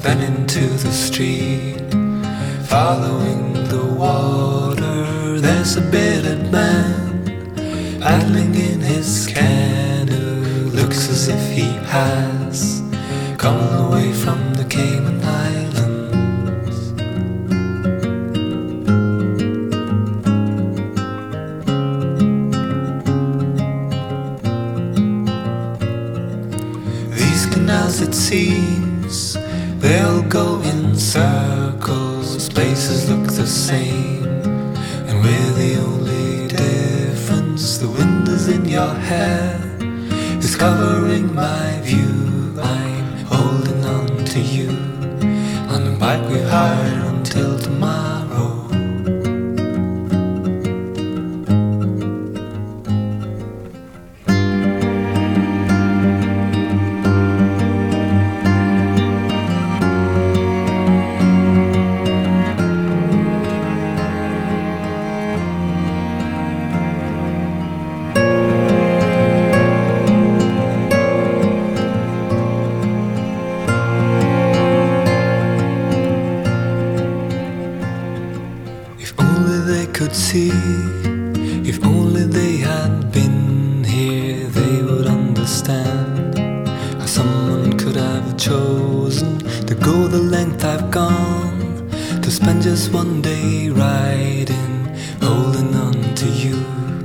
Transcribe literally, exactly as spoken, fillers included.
then into the street. Following the water, there's a bearded man paddling in his canoe. Looks as if he has come all the way from the Cayman Islands. These canals, it seems, they'll go in circles. Places look the same, and we're the only difference. The wind is in your hair, it's covering my view. I'm holding on to you on the bike we hired until tomorrow. If only they could see, if only they had been here, they would understand how someone could have chosen to go the length I've gone, to spend just one day riding, holding on to you.